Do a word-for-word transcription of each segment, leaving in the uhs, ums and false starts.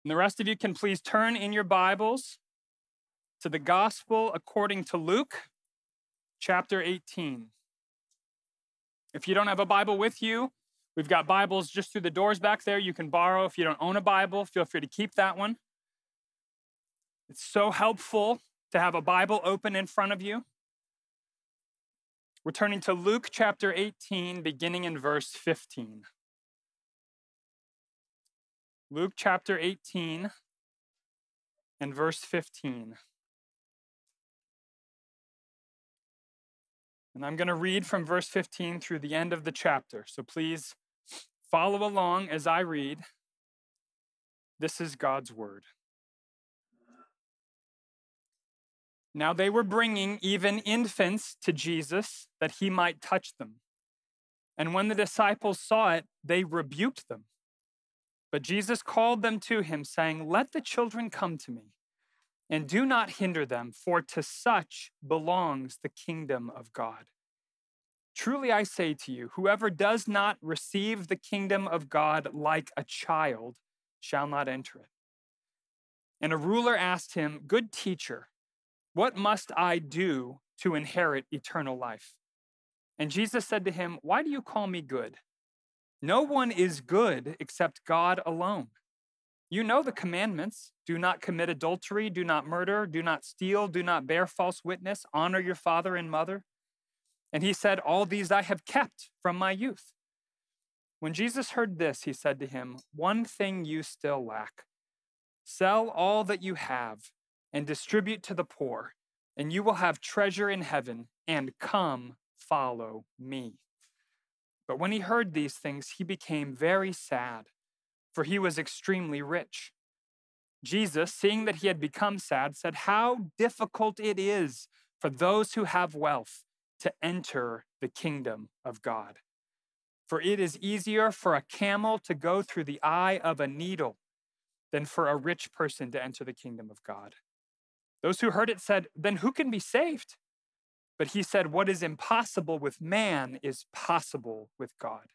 And the rest of you can please turn in your Bibles to the Gospel according to Luke, chapter eighteen. If you don't have a Bible with you, we've got Bibles just through the doors back there you can borrow. If you don't own a Bible, feel free to keep that one. It's so helpful to have a Bible open in front of you. We're turning to Luke chapter eighteen, beginning in verse fifteen. Luke chapter eighteen and verse fifteen. And I'm going to read from verse fifteen through the end of the chapter. So please follow along as I read. This is God's word. Now they were bringing even infants to Jesus that he might touch them. And when the disciples saw it, they rebuked them. But Jesus called them to him, saying, "Let the children come to me, and do not hinder them, for to such belongs the kingdom of God. Truly I say to you, whoever does not receive the kingdom of God like a child shall not enter it." And a ruler asked him, "Good teacher, what must I do to inherit eternal life?" And Jesus said to him, "Why do you call me good? No one is good except God alone. You know the commandments. Do not commit adultery, do not murder, do not steal, do not bear false witness, honor your father and mother." And he said, "All these I have kept from my youth." When Jesus heard this, he said to him, "One thing you still lack. Sell all that you have and distribute to the poor, and you will have treasure in heaven, and come follow me." But when he heard these things, he became very sad, for he was extremely rich. Jesus, seeing that he had become sad, said, "How difficult it is for those who have wealth to enter the kingdom of God. For it is easier for a camel to go through the eye of a needle than for a rich person to enter the kingdom of God." Those who heard it said, "Then who can be saved?" But he said, "What is impossible with man is possible with God."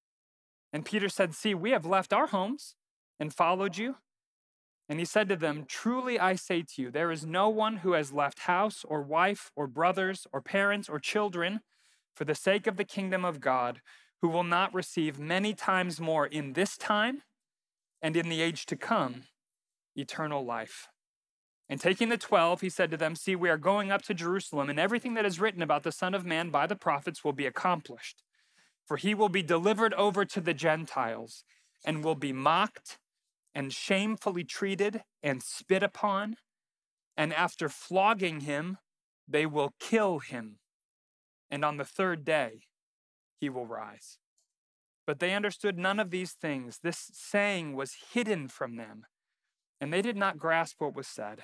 And Peter said, "See, we have left our homes and followed you." And he said to them, "Truly I say to you, there is no one who has left house or wife or brothers or parents or children for the sake of the kingdom of God who will not receive many times more in this time and in the age to come eternal life." And taking the twelve, he said to them, "See, we are going up to Jerusalem, and everything that is written about the Son of Man by the prophets will be accomplished. For he will be delivered over to the Gentiles, and will be mocked, and shamefully treated, and spit upon. And after flogging him, they will kill him. And on the third day, he will rise." But they understood none of these things. This saying was hidden from them, and they did not grasp what was said.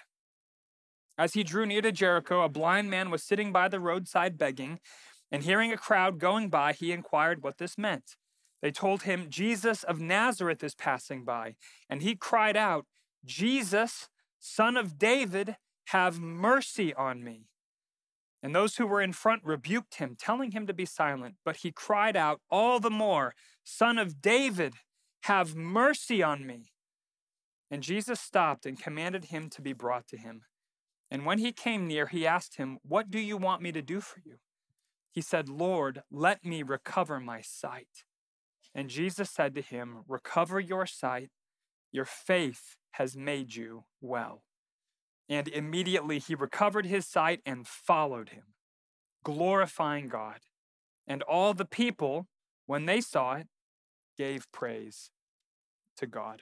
As he drew near to Jericho, a blind man was sitting by the roadside begging, and hearing a crowd going by, he inquired what this meant. They told him, "Jesus of Nazareth is passing by." And he cried out, "Jesus, Son of David, have mercy on me." And those who were in front rebuked him, telling him to be silent. But he cried out all the more, "Son of David, have mercy on me." And Jesus stopped and commanded him to be brought to him. And when he came near, he asked him, "What do you want me to do for you?" He said, "Lord, let me recover my sight." And Jesus said to him, "Recover your sight. Your faith has made you well." And immediately he recovered his sight and followed him, glorifying God. And all the people, when they saw it, gave praise to God.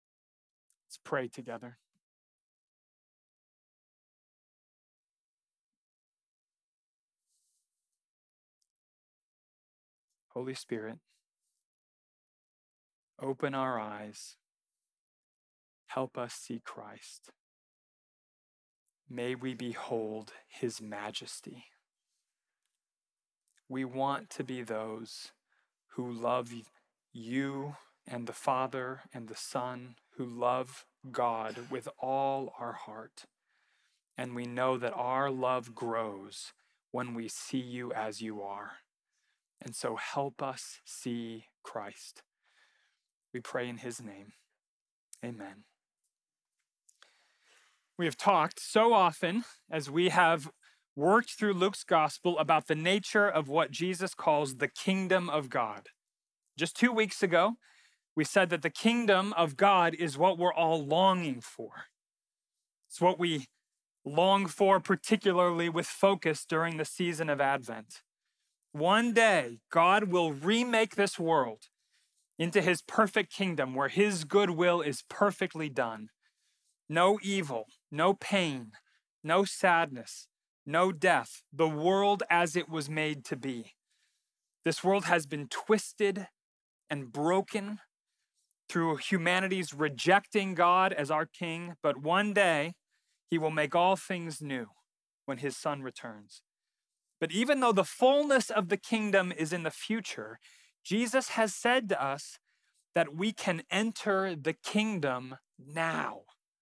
Let's pray together. Holy Spirit, open our eyes. Help us see Christ. May we behold his majesty. We want to be those who love you and the Father and the Son, who love God with all our heart. And we know that our love grows when we see you as you are. And so help us see Christ. We pray in his name. Amen. We have talked so often as we have worked through Luke's gospel about the nature of what Jesus calls the kingdom of God. Just two weeks ago, we said that the kingdom of God is what we're all longing for. It's what we long for, particularly with focus during the season of Advent. One day, God will remake this world into his perfect kingdom where his goodwill is perfectly done. No evil, no pain, no sadness, no death, the world as it was made to be. This world has been twisted and broken through humanity's rejecting God as our king, but one day he will make all things new when his son returns. But even though the fullness of the kingdom is in the future, Jesus has said to us that we can enter the kingdom now.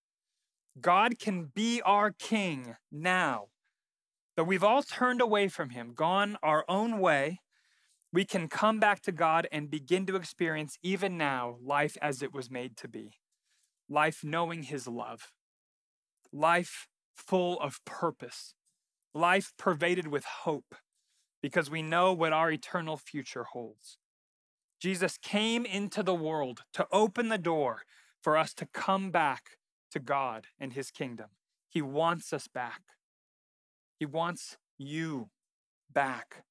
God can be our king now. Though we've all turned away from him, gone our own way, we can come back to God and begin to experience even now life as it was made to be. Life knowing his love. Life full of purpose. Life pervaded with hope because we know what our eternal future holds. Jesus came into the world to open the door for us to come back to God and his kingdom. He wants us back. He wants you back.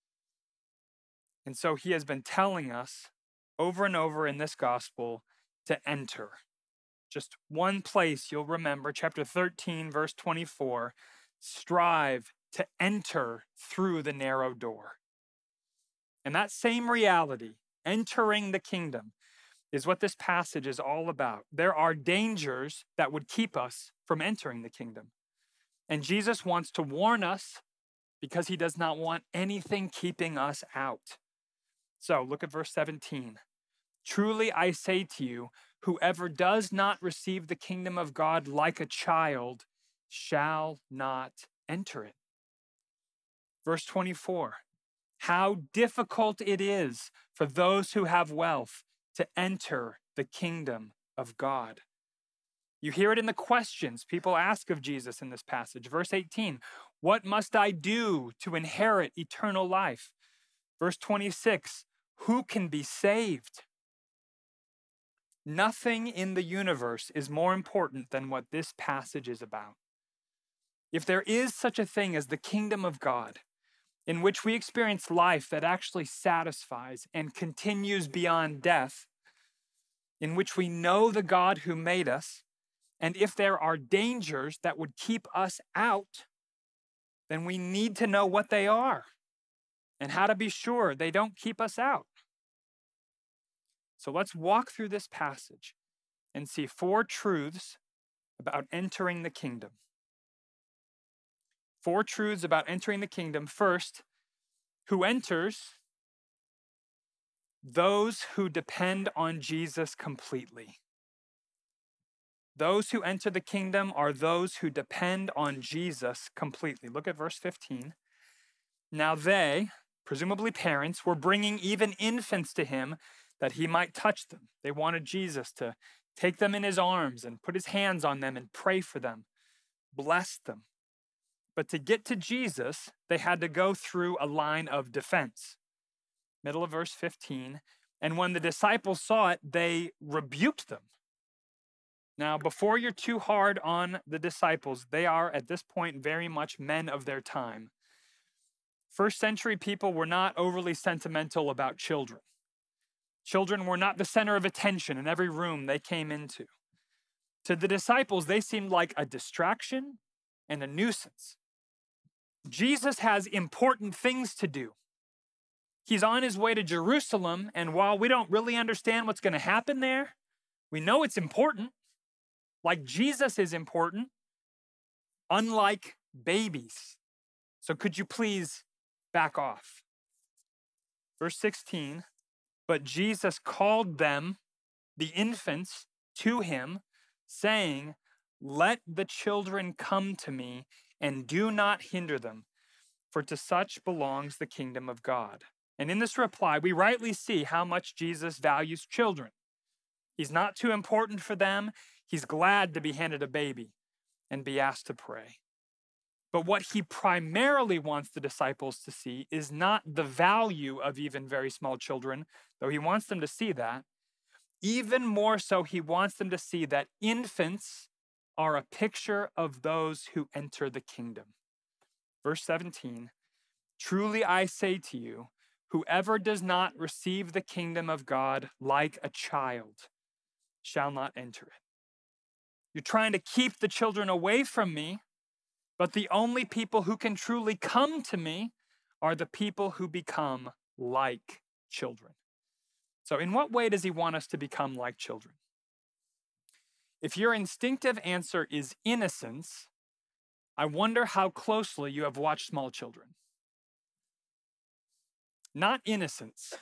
And so he has been telling us over and over in this gospel to enter. Just one place you'll remember, chapter thirteen, verse twenty-four, strive to enter through the narrow door. And that same reality, entering the kingdom, is what this passage is all about. There are dangers that would keep us from entering the kingdom. And Jesus wants to warn us because he does not want anything keeping us out. So look at verse seventeen. Truly I say to you, whoever does not receive the kingdom of God like a child shall not enter it. Verse twenty-four. How difficult it is for those who have wealth to enter the kingdom of God. You hear it in the questions people ask of Jesus in this passage. Verse eighteen, what must I do to inherit eternal life? Verse twenty-six, who can be saved? Nothing in the universe is more important than what this passage is about. If there is such a thing as the kingdom of God, in which we experience life that actually satisfies and continues beyond death, in which we know the God who made us, and if there are dangers that would keep us out, then we need to know what they are and how to be sure they don't keep us out. So let's walk through this passage and see four truths about entering the kingdom. Four truths about entering the kingdom. First, who enters? Those who depend on Jesus completely. Those who enter the kingdom are those who depend on Jesus completely. Look at verse fifteen. Now they, presumably parents, were bringing even infants to him that he might touch them. They wanted Jesus to take them in his arms and put his hands on them and pray for them, bless them. But to get to Jesus, they had to go through a line of defense. Middle of verse fifteen. And when the disciples saw it, they rebuked them. Now, before you're too hard on the disciples, they are at this point very much men of their time. First century people were not overly sentimental about children. Children were not the center of attention in every room they came into. To the disciples, they seemed like a distraction and a nuisance. Jesus has important things to do. He's on his way to Jerusalem, and while we don't really understand what's going to happen there, we know it's important. Like Jesus is important, unlike babies. So could you please back off? Verse sixteen, but Jesus called them, the infants, to him, saying, let the children come to me, and do not hinder them, for to such belongs the kingdom of God. And in this reply, we rightly see how much Jesus values children. He's not too important for them. He's glad to be handed a baby. and be asked to pray. But what he primarily wants the disciples to see is not the value of even very small children, though he wants them to see that. Even more so, he wants them to see that infants are a picture of those who enter the kingdom. Verse seventeen, truly I say to you, whoever does not receive the kingdom of God like a child shall not enter it. You're trying to keep the children away from me, but the only people who can truly come to me are the people who become like children. So in what way does he want us to become like children? If your instinctive answer is innocence, I wonder how closely you have watched small children. Not innocence,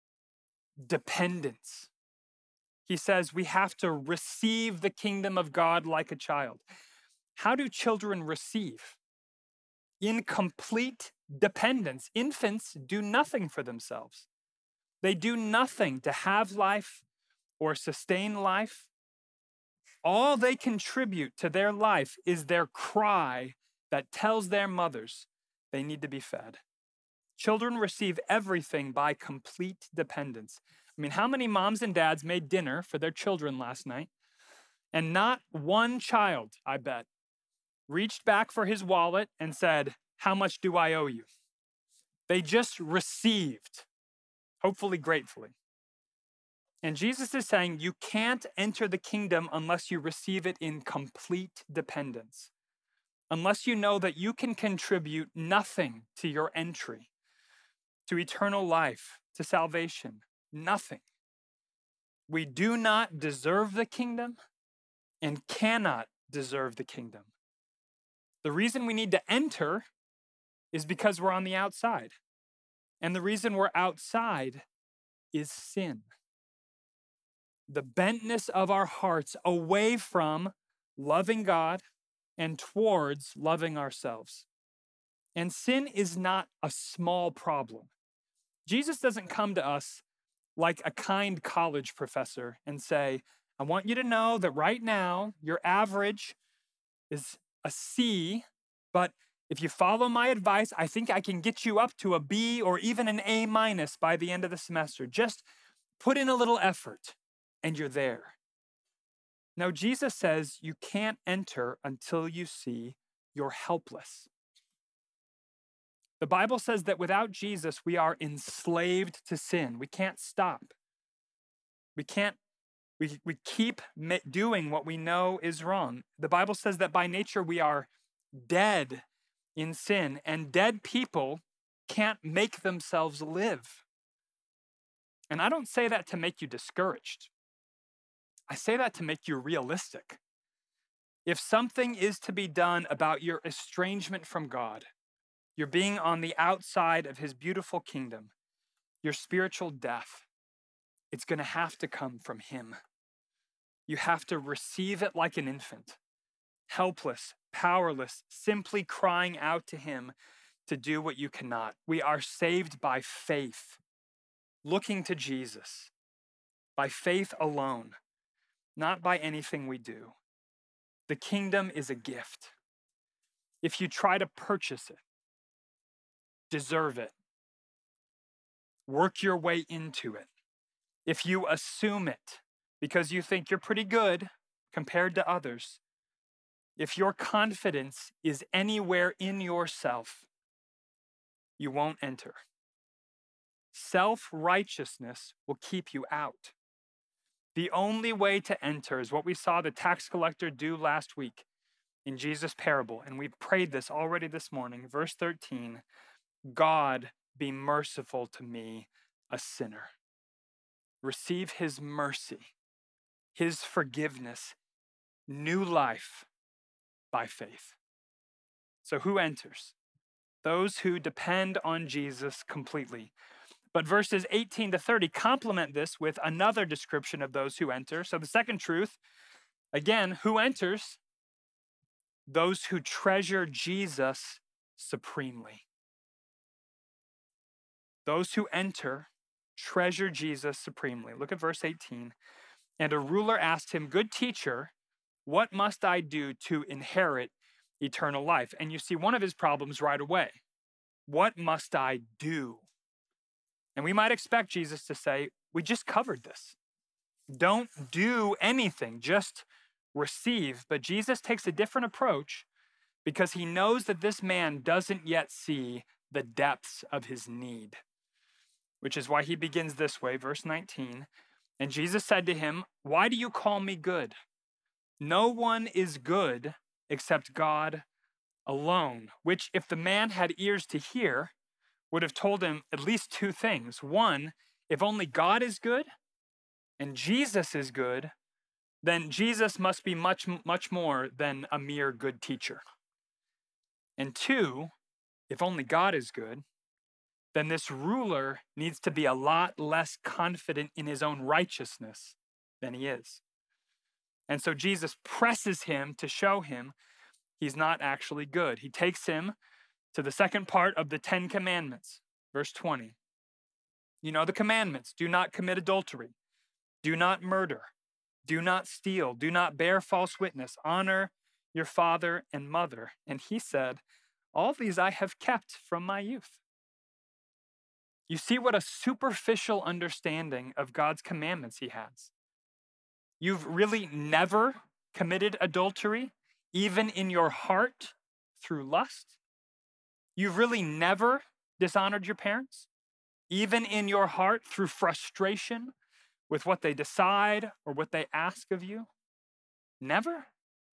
dependence. He says we have to receive the kingdom of God like a child. How do children receive? In complete dependence. Infants do nothing for themselves. They do nothing to have life or sustain life. All they contribute to their life is their cry that tells their mothers they need to be fed. Children receive everything by complete dependence. I mean, how many moms and dads made dinner for their children last night? And not one child, I bet, reached back for his wallet and said, how much do I owe you? They just received, hopefully gratefully. And Jesus is saying you can't enter the kingdom unless you receive it in complete dependence, unless you know that you can contribute nothing to your entry, to eternal life, to salvation, nothing. We do not deserve the kingdom and cannot deserve the kingdom. The reason we need to enter is because we're on the outside. And the reason we're outside is sin. The bentness of our hearts away from loving God and towards loving ourselves. And sin is not a small problem. Jesus doesn't come to us like a kind college professor and say, I want you to know that right now your average is a C, but if you follow my advice, I think I can get you up to a B or even an A minus by the end of the semester. Just put in a little effort and you're there. Now, Jesus says you can't enter until you see you're helpless. The Bible says that without Jesus, we are enslaved to sin. We can't stop. We can't, we, we keep doing what we know is wrong. The Bible says that by nature we are dead in sin, and dead people can't make themselves live. And I don't say that to make you discouraged. I say that to make you realistic. If something is to be done about your estrangement from God, your being on the outside of his beautiful kingdom, your spiritual death, it's going to have to come from him. You have to receive it like an infant, helpless, powerless, simply crying out to him to do what you cannot. We are saved by faith, looking to Jesus, by faith alone, not by anything we do. The kingdom is a gift. If you try to purchase it, deserve it, work your way into it, if you assume it because you think you're pretty good compared to others, if your confidence is anywhere in yourself, you won't enter. Self-righteousness will keep you out. The only way to enter is what we saw the tax collector do last week in Jesus' parable, and we've prayed this already this morning. Verse thirteen, God be merciful to me, a sinner. Receive his mercy, his forgiveness, new life by faith. So who enters? Those who depend on Jesus completely. But verses eighteen to thirty complement this with another description of those who enter. So the second truth, again, who enters? Those who treasure Jesus supremely. Those who enter treasure Jesus supremely. Look at verse eighteen. And a ruler asked him, good teacher, what must I do to inherit eternal life? And you see one of his problems right away. What must I do? And we might expect Jesus to say, we just covered this. Don't do anything, just receive. But Jesus takes a different approach because he knows that this man doesn't yet see the depths of his need, which is why he begins this way, verse nineteen. And Jesus said to him, why do you call me good? No one is good except God alone, which if the man had ears to hear, would have told him at least two things. One, if only God is good and Jesus is good, then Jesus must be much, much more than a mere good teacher. And two, if only God is good, then this ruler needs to be a lot less confident in his own righteousness than he is. And so Jesus presses him to show him he's not actually good. He takes him to the second part of the Ten Commandments, verse twenty. You know the commandments: do not commit adultery, do not murder, do not steal, do not bear false witness, honor your father and mother. And he said, all these I have kept from my youth. You see what a superficial understanding of God's commandments he has. You've really never committed adultery, even in your heart through lust. You've really never dishonored your parents, even in your heart through frustration with what they decide or what they ask of you. Never.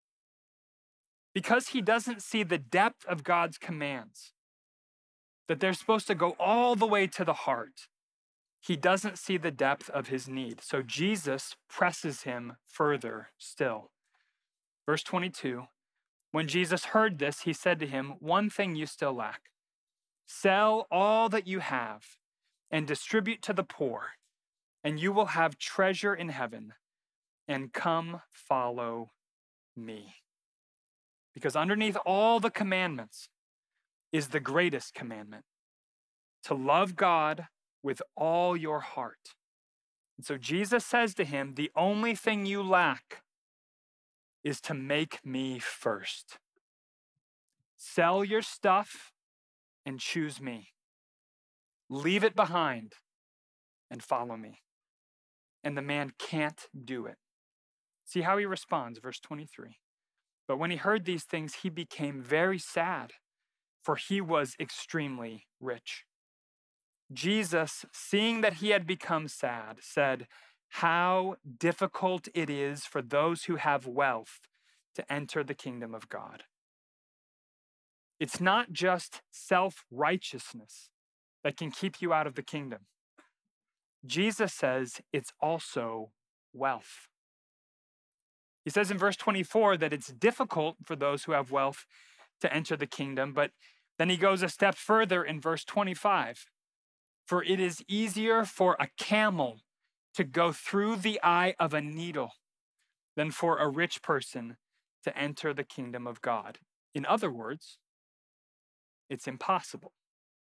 Because he doesn't see the depth of God's commands, that they're supposed to go all the way to the heart, he doesn't see the depth of his need. So Jesus presses him further still. Verse twenty-two, when Jesus heard this, he said to him, one thing you still lack. Sell all that you have and distribute to the poor, and you will have treasure in heaven, and come follow me. Because underneath all the commandments is the greatest commandment, to love God with all your heart. And so Jesus says to him, the only thing you lack is to make me first. Sell your stuff and choose me. Leave it behind and follow me. And the man can't do it. See how he responds, verse twenty-three. But when he heard these things, he became very sad, for he was extremely rich. Jesus, seeing that he had become sad, said, how difficult it is for those who have wealth to enter the kingdom of God. It's not just self-righteousness that can keep you out of the kingdom. Jesus says it's also wealth. He says in verse twenty-four that it's difficult for those who have wealth to enter the kingdom, but then he goes a step further in verse twenty-five. For it is easier for a camel to go through the eye of a needle than for a rich person to enter the kingdom of God. In other words, it's impossible.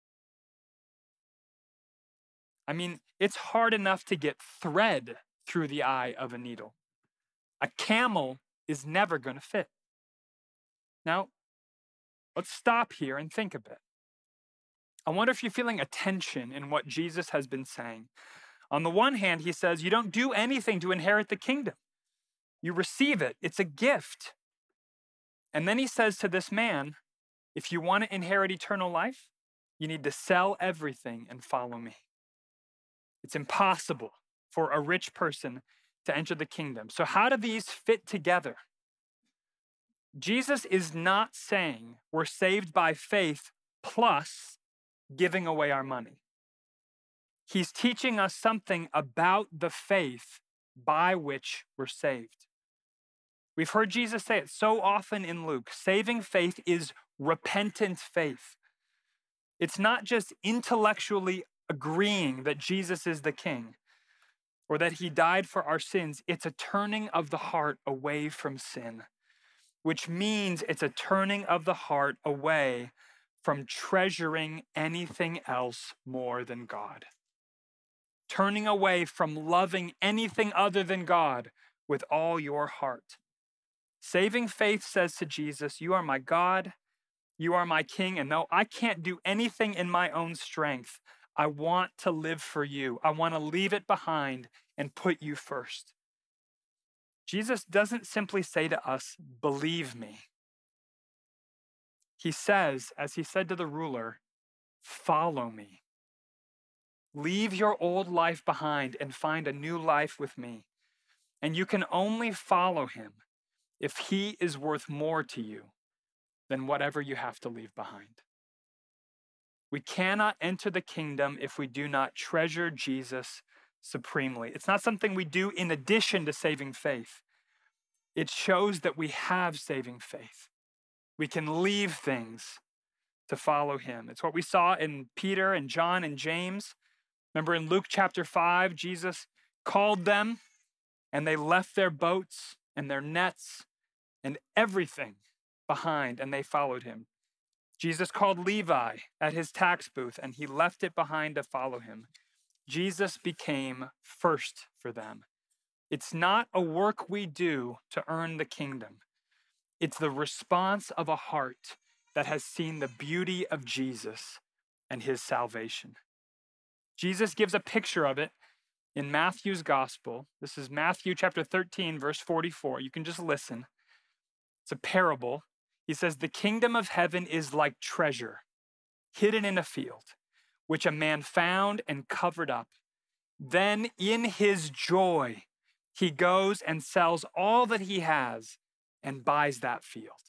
I mean, it's hard enough to get thread through the eye of a needle. A camel is never going to fit. Now, let's stop here and think a bit. I wonder if you're feeling a tension in what Jesus has been saying. On the one hand, he says, you don't do anything to inherit the kingdom. You receive it. It's a gift. And then he says to this man, if you want to inherit eternal life, you need to sell everything and follow me. It's impossible for a rich person to enter the kingdom. So how do these fit together? Jesus is not saying we're saved by faith plus giving away our money. He's teaching us something about the faith by which we're saved. We've heard Jesus say it so often in Luke. Saving faith is repentant faith. It's not just intellectually agreeing that Jesus is the king or that he died for our sins. It's a turning of the heart away from sin, which means it's a turning of the heart away from treasuring anything else more than God. Turning away from loving anything other than God with all your heart. Saving faith says to Jesus, you are my God, you are my King, and though I can't do anything in my own strength, I want to live for you. I want to leave it behind and put you first. Jesus doesn't simply say to us, believe me. He says, as he said to the ruler, follow me. Leave your old life behind and find a new life with me. And you can only follow him if he is worth more to you than whatever you have to leave behind. We cannot enter the kingdom if we do not treasure Jesus supremely. It's not something we do in addition to saving faith. It shows that we have saving faith. We can leave things to follow him. It's what we saw in Peter and John and James. Remember in Luke chapter five, Jesus called them and they left their boats and their nets and everything behind and they followed him. Jesus called Levi at his tax booth and he left it behind to follow him. Jesus became first for them. It's not a work we do to earn the kingdom. It's the response of a heart that has seen the beauty of Jesus and his salvation. Jesus gives a picture of it in Matthew's gospel. This is Matthew chapter thirteen, verse forty-four. You can just listen. It's a parable. He says, the kingdom of heaven is like treasure hidden in a field, which a man found and covered up. Then in his joy, he goes and sells all that he has and buys that field.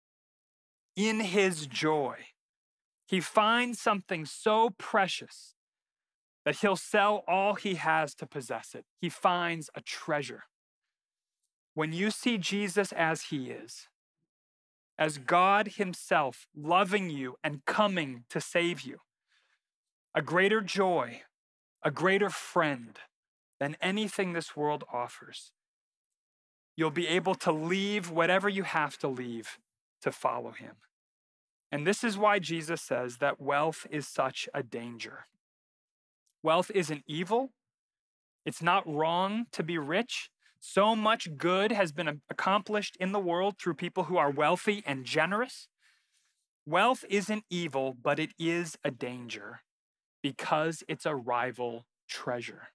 In his joy, he finds something so precious that he'll sell all he has to possess it. He finds a treasure. When you see Jesus as he is, as God himself loving you and coming to save you, a greater joy, a greater friend than anything this world offers, you'll be able to leave whatever you have to leave to follow him. And this is why Jesus says that wealth is such a danger. Wealth isn't evil. It's not wrong to be rich. So much good has been accomplished in the world through people who are wealthy and generous. Wealth isn't evil, but it is a danger because it's a rival treasure.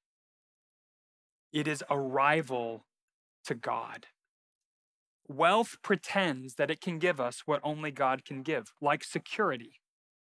It is a rival to God. Wealth pretends that it can give us what only God can give, like security.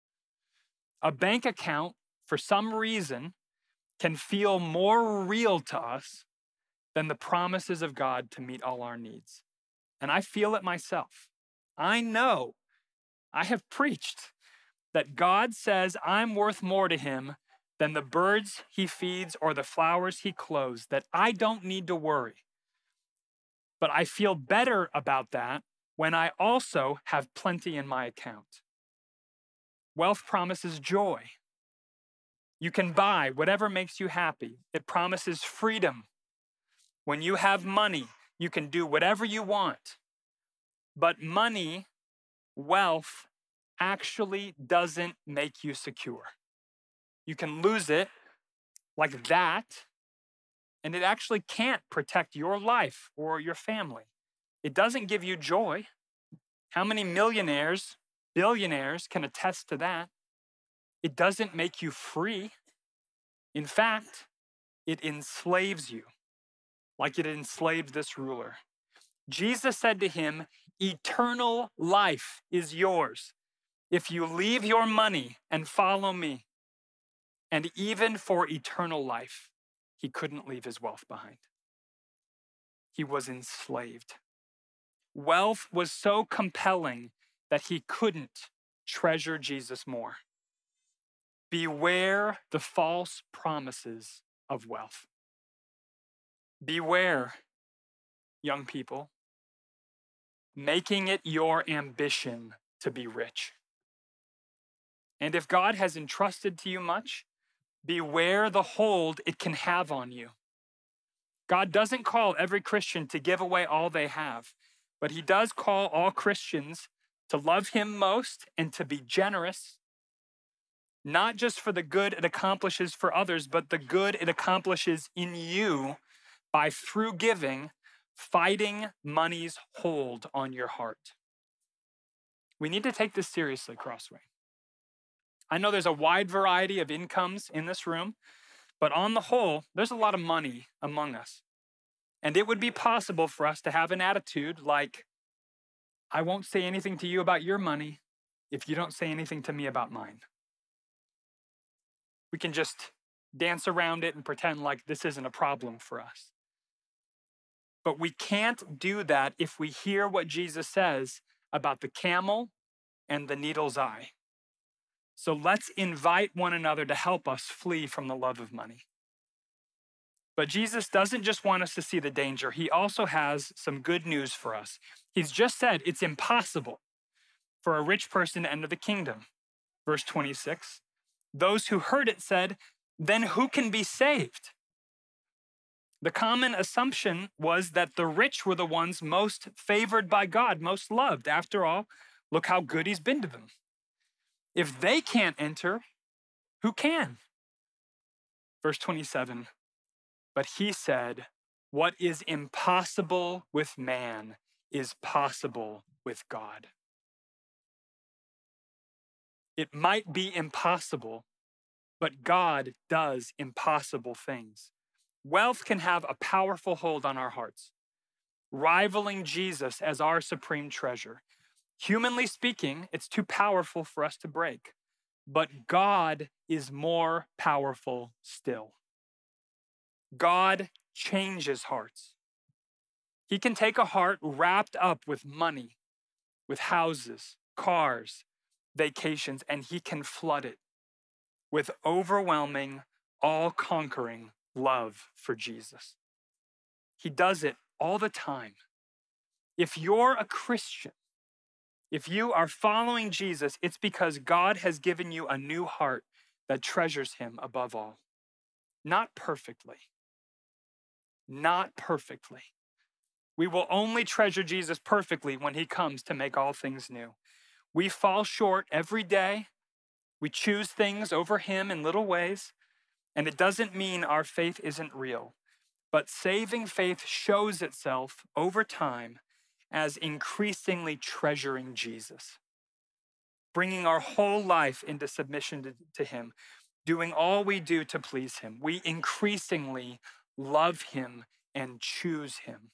A bank account, for some reason, can feel more real to us than the promises of God to meet all our needs. And I feel it myself. I know, I have preached that God says I'm worth more to him than the birds he feeds or the flowers he clothes, that I don't need to worry. But I feel better about that when I also have plenty in my account. Wealth promises joy. You can buy whatever makes you happy. It promises freedom. When you have money, you can do whatever you want. But money, wealth, actually doesn't make you secure. You can lose it like that, and it actually can't protect your life or your family. It doesn't give you joy. How many millionaires, billionaires can attest to that? It doesn't make you free. In fact, it enslaves you, like it enslaved this ruler. Jesus said to him, eternal life is yours if you leave your money and follow me. And even for eternal life, he couldn't leave his wealth behind. He was enslaved. Wealth was so compelling that he couldn't treasure Jesus more. Beware the false promises of wealth. Beware, young people, making it your ambition to be rich. And if God has entrusted to you much, beware the hold it can have on you. God doesn't call every Christian to give away all they have, but he does call all Christians to love him most and to be generous, not just for the good it accomplishes for others, but the good it accomplishes in you by, through giving, fighting money's hold on your heart. We need to take this seriously, Crossway. I know there's a wide variety of incomes in this room, but on the whole, there's a lot of money among us. And it would be possible for us to have an attitude like, I won't say anything to you about your money if you don't say anything to me about mine. We can just dance around it and pretend like this isn't a problem for us. But we can't do that if we hear what Jesus says about the camel and the needle's eye. So let's invite one another to help us flee from the love of money. But Jesus doesn't just want us to see the danger. He also has some good news for us. He's just said it's impossible for a rich person to enter the kingdom. Verse twenty-six, those who heard it said, then who can be saved? The common assumption was that the rich were the ones most favored by God, most loved. After all, look how good he's been to them. If they can't enter, who can? Verse twenty-seven, but he said, what is impossible with man is possible with God. It might be impossible, but God does impossible things. Wealth can have a powerful hold on our hearts, rivaling Jesus as our supreme treasure. Humanly speaking, it's too powerful for us to break, but God is more powerful still. God changes hearts. He can take a heart wrapped up with money, with houses, cars, vacations, and he can flood it with overwhelming, all-conquering love for Jesus. He does it all the time. If you're a Christian, if you are following Jesus, it's because God has given you a new heart that treasures him above all. Not perfectly. Not perfectly. We will only treasure Jesus perfectly when he comes to make all things new. We fall short every day. We choose things over him in little ways, and it doesn't mean our faith isn't real. But saving faith shows itself over time as increasingly treasuring Jesus, bringing our whole life into submission to, to him, doing all we do to please him. We increasingly love him and choose him.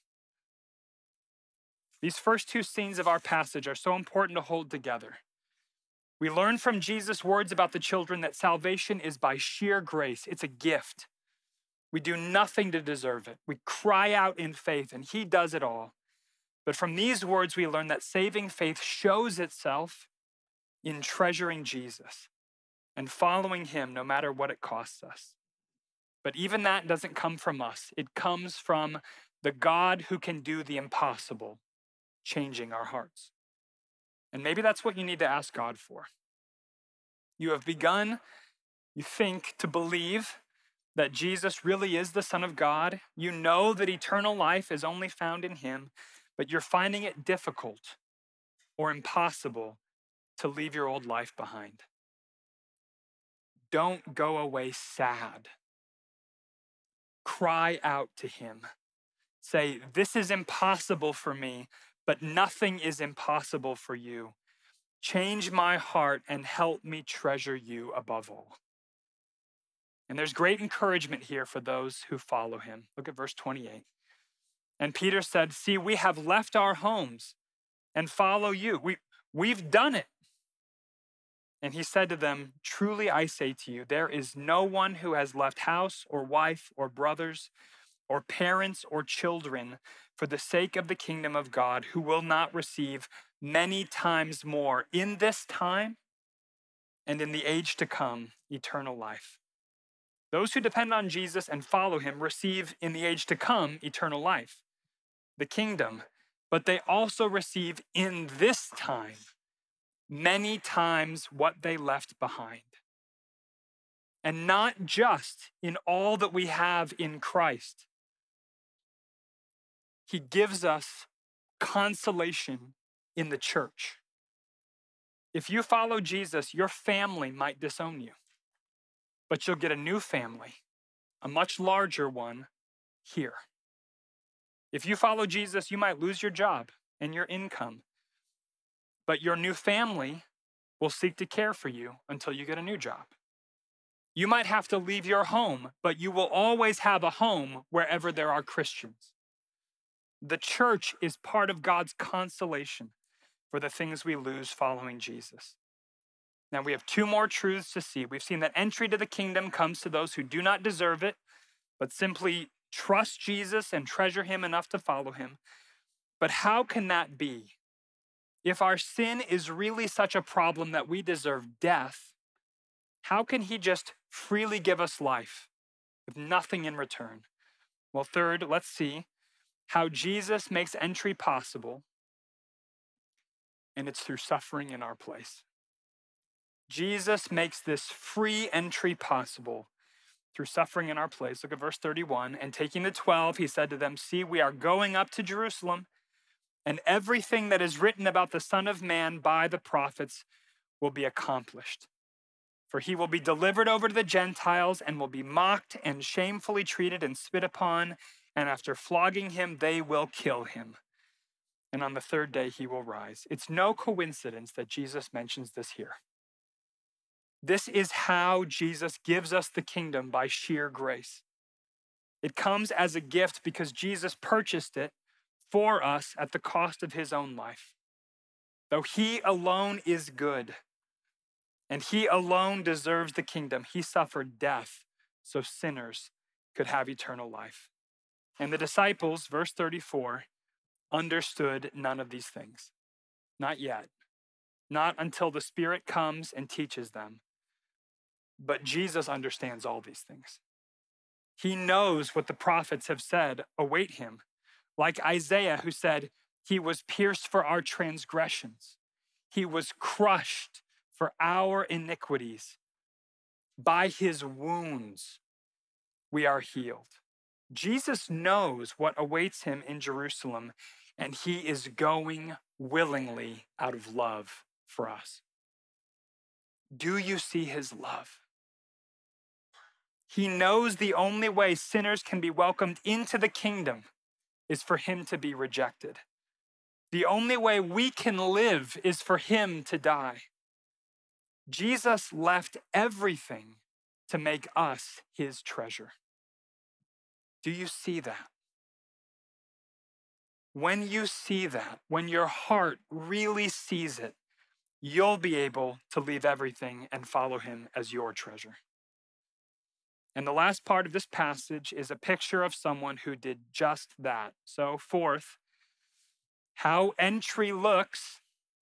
These first two scenes of our passage are so important to hold together. We learn from Jesus' words about the children that salvation is by sheer grace. It's a gift. We do nothing to deserve it. We cry out in faith, and he does it all. But from these words, we learn that saving faith shows itself in treasuring Jesus and following him no matter what it costs us. But even that doesn't come from us. It comes from the God who can do the impossible, changing our hearts. And maybe that's what you need to ask God for. You have begun, you think, to believe that Jesus really is the Son of God. You know that eternal life is only found in him, but you're finding it difficult or impossible to leave your old life behind. Don't go away sad. Cry out to him. Say, this is impossible for me, but nothing is impossible for you. Change my heart and help me treasure you above all. And there's great encouragement here for those who follow him. Look at verse twenty-eight. And Peter said, see, we have left our homes and follow you. We, we've done it. And he said to them, truly I say to you, there is no one who has left house or wife or brothers or parents or children for the sake of the kingdom of God who will not receive many times more in this time and in the age to come eternal life. Those who depend on Jesus and follow him receive in the age to come eternal life, the kingdom, but they also receive in this time many times what they left behind. And not just in all that we have in Christ. He gives us consolation in the church. If you follow Jesus, your family might disown you, but you'll get a new family, a much larger one here. If you follow Jesus, you might lose your job and your income, but your new family will seek to care for you until you get a new job. You might have to leave your home, but you will always have a home wherever there are Christians. The church is part of God's consolation for the things we lose following Jesus. Now we have two more truths to see. We've seen that entry to the kingdom comes to those who do not deserve it, but simply trust Jesus and treasure him enough to follow him. But how can that be? If our sin is really such a problem that we deserve death, how can he just freely give us life with nothing in return? Well, third, let's see how Jesus makes entry possible, and it's through suffering in our place. Jesus makes this free entry possible through suffering in our place. Look at verse thirty-one. And taking the twelve, he said to them, "See, we are going up to Jerusalem, and everything that is written about the Son of Man by the prophets will be accomplished. For he will be delivered over to the Gentiles and will be mocked and shamefully treated and spit upon. And after flogging him, they will kill him. And on the third day, he will rise." It's no coincidence that Jesus mentions this here. This is how Jesus gives us the kingdom by sheer grace. It comes as a gift because Jesus purchased it for us at the cost of his own life. Though he alone is good and he alone deserves the kingdom, he suffered death so sinners could have eternal life. And the disciples, verse thirty-four, understood none of these things. Not yet. Not until the Spirit comes and teaches them. But Jesus understands all these things. He knows what the prophets have said await him. Like Isaiah, who said, "He was pierced for our transgressions. He was crushed for our iniquities. By his wounds, we are healed." Jesus knows what awaits him in Jerusalem, and he is going willingly out of love for us. Do you see his love? He knows the only way sinners can be welcomed into the kingdom is for him to be rejected. The only way we can live is for him to die. Jesus left everything to make us his treasure. Do you see that? When you see that, when your heart really sees it, you'll be able to leave everything and follow him as your treasure. And the last part of this passage is a picture of someone who did just that. So, fourth, how entry looks,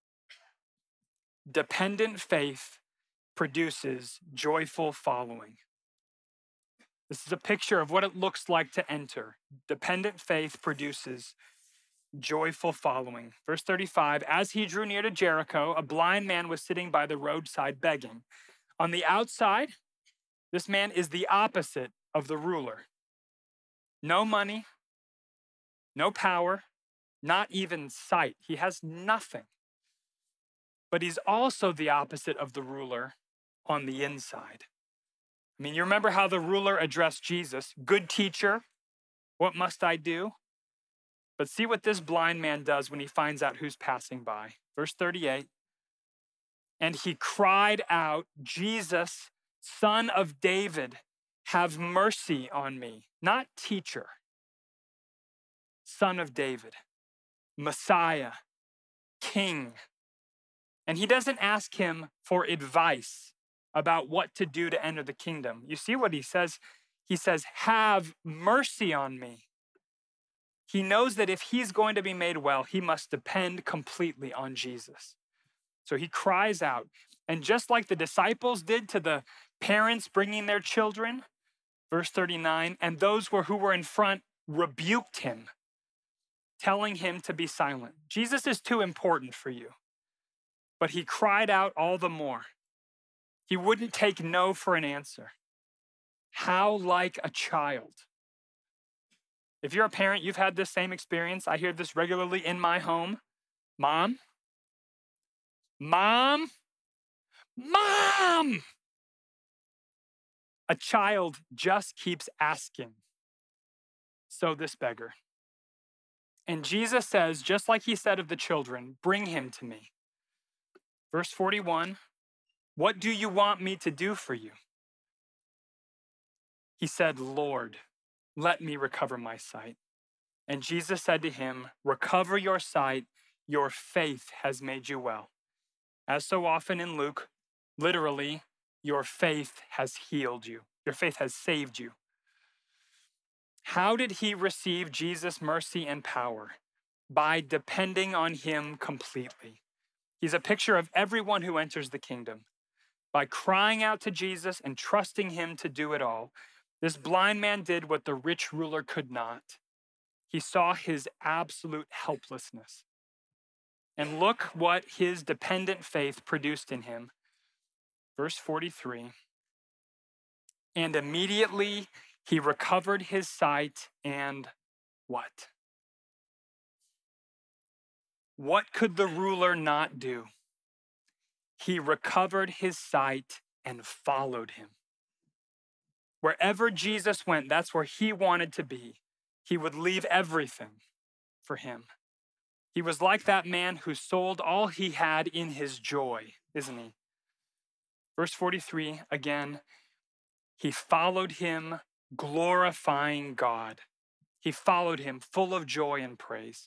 dependent faith produces joyful following. This is a picture of what it looks like to enter. Dependent faith produces joyful following. Verse thirty-five, as he drew near to Jericho, a blind man was sitting by the roadside begging. On the outside, this man is the opposite of the ruler. No money, no power, not even sight. He has nothing. But he's also the opposite of the ruler on the inside. I mean, you remember how the ruler addressed Jesus? "Good teacher, what must I do?" But see what this blind man does when he finds out who's passing by. Verse thirty-eight, and he cried out, "Jesus, Son of David, have mercy on me." Not teacher, Son of David, Messiah, King. And he doesn't ask him for advice about what to do to enter the kingdom. You see what he says? He says, "Have mercy on me." He knows that if he's going to be made well, he must depend completely on Jesus. So he cries out. And just like the disciples did to the parents bringing their children, verse thirty-nine, and those were who were in front rebuked him, telling him to be silent. Jesus is too important for you. But he cried out all the more. He wouldn't take no for an answer. How like a child. If you're a parent, you've had this same experience. I hear this regularly in my home. Mom, mom, mom. A child just keeps asking. So this beggar, And Jesus says, just like he said of the children, bring him to me. Verse forty-one, what do you want me to do for you? He said, Lord, let me recover my sight. And Jesus said to him, recover your sight, your faith has made you well. As so often in Luke, literally, your faith has healed you. Your faith has saved you. How did he receive Jesus' mercy and power? By depending on him completely. He's a picture of everyone who enters the kingdom. By crying out to Jesus and trusting him to do it all, this blind man did what the rich ruler could not. He saw his absolute helplessness. And look what his dependent faith produced in him. Verse forty-three, and immediately he recovered his sight and what? What could the ruler not do? He recovered his sight and followed him. Wherever Jesus went, that's where he wanted to be. He would leave everything for him. He was like that man who sold all he had in his joy, isn't he? Verse forty-three, again, he followed him, glorifying God. He followed him full of joy and praise.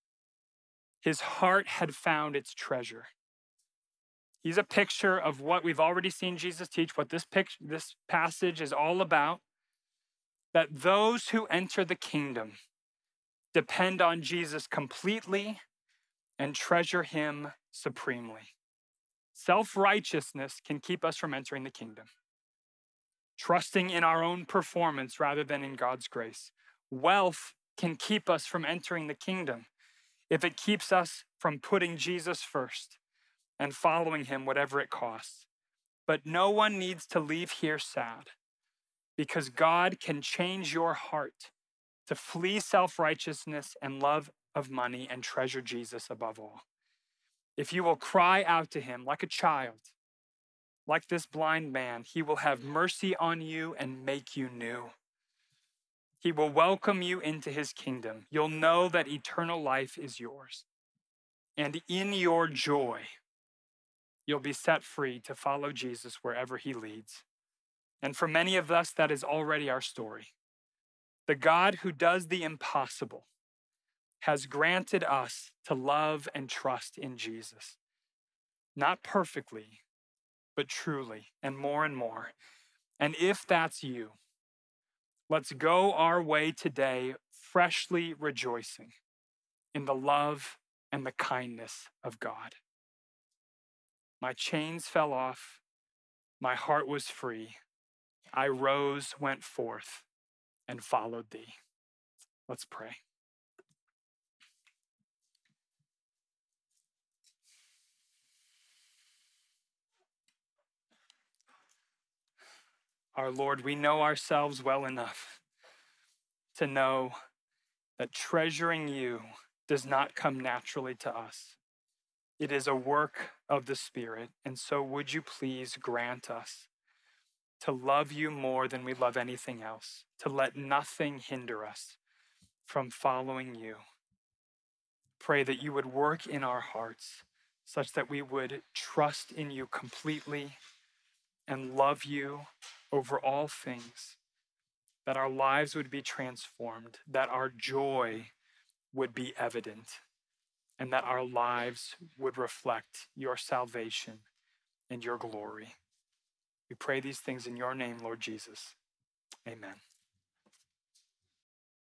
His heart had found its treasure. He's a picture of what we've already seen Jesus teach, what this picture, this passage is all about, that those who enter the kingdom depend on Jesus completely and treasure him supremely. Self-righteousness can keep us from entering the kingdom. Trusting in our own performance rather than in God's grace. Wealth can keep us from entering the kingdom if it keeps us from putting Jesus first and following him whatever it costs. But no one needs to leave here sad, because God can change your heart to flee self-righteousness and love of money and treasure Jesus above all. If you will cry out to him like a child, like this blind man, he will have mercy on you and make you new. He will welcome you into his kingdom. You'll know that eternal life is yours. And in your joy, you'll be set free to follow Jesus wherever he leads. And for many of us, that is already our story. The God who does the impossible has granted us to love and trust in Jesus. Not perfectly, but truly, and more and more. And if that's you, let's go our way today freshly rejoicing in the love and the kindness of God. My chains fell off. My heart was free. I rose, went forth, and followed thee. Let's pray. Our Lord, we know ourselves well enough to know that treasuring you does not come naturally to us. It is a work of the Spirit. And so would you please grant us to love you more than we love anything else, to let nothing hinder us from following you. Pray that you would work in our hearts such that we would trust in you completely and love you over all things, that our lives would be transformed, that our joy would be evident, and that our lives would reflect your salvation and your glory. We pray these things in your name, Lord Jesus. Amen.